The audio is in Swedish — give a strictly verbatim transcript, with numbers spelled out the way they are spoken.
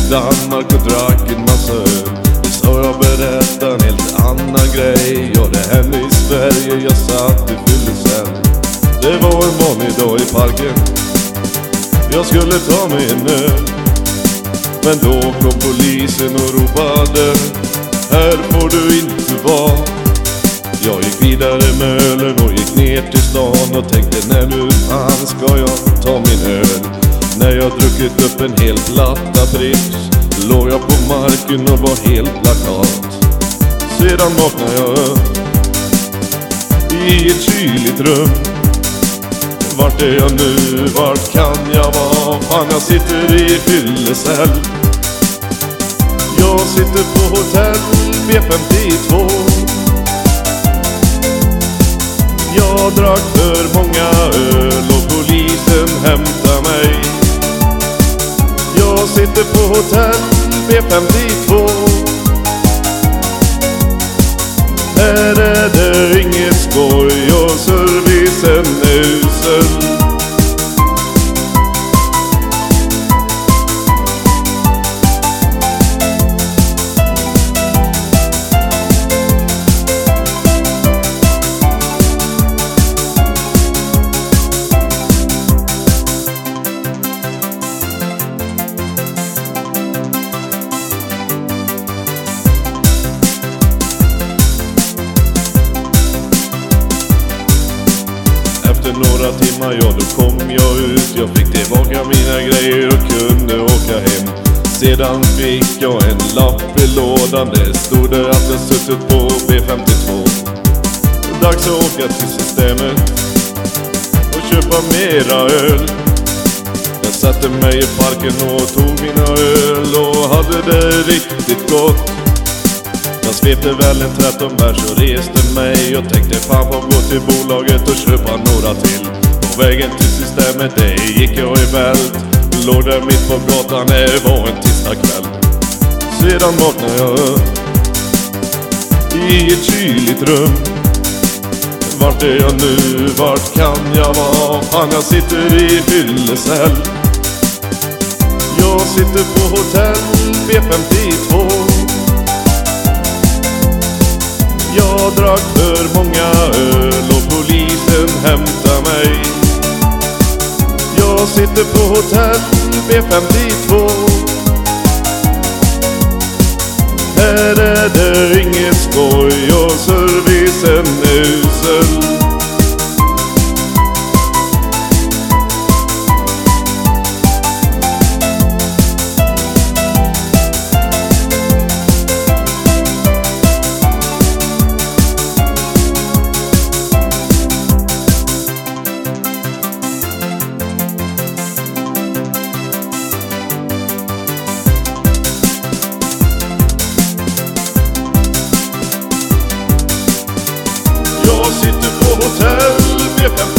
Danmark och drack en massa öl. Det sa jag berätta en helt annan grej. Ja, det hände i Sverige, jag satt i fyllescell. Det var en vanlig dag i parken. Jag skulle ta mig en öl. Men då kom polisen och ropade: här får du inte vara. Jag gick vidare med ölen och gick ner till stan och tänkte: när nu fan ska jag ta min öl? När jag druckit upp en hel platta Pripps låg jag på marken och var helt plakat. Sedan vaknade jag upp i ett kyligt rum. Vart är jag nu? Vart kan jag vara? Fan, jag sitter i fyllecell. Jag sitter på hotell B femtiotvå. Jag drack för många öl och polisen hämtar mig. Jag sitter på hotell B femtiotvå. Här är det inget skoj och servicen är usel. Efter några timmar, ja då kom jag ut. Jag fick tillbaka mina grejer och kunde åka hem. Sedan fick jag en lapp i lådan. Det stod där att jag suttit på B femtiotvå. Dags att åka till Systemet och köpa mera öl. Jag satte mig i parken och tog mina öl och hade det riktigt gott. Jag svepte väl en tretton bärs och reste mig och tänkte: fan på gå till bolaget och köpa några till. På vägen till Systemet, det gick jag i vält. Låg där mitt på gatan, det var en tisdag kväll. Sedan vaknade jag upp i ett kyligt rum. Vart är jag nu? Vart kan jag vara? Fan, jag sitter i fyllecell. Jag sitter på hotell B femtiotvå. Jag drack för många öl och polisen hämtar mig. Jag sitter på hotell B femtiotvå. Här är det inget skoj och servicen är usel. Jag sitter på hotell B femtiotvå.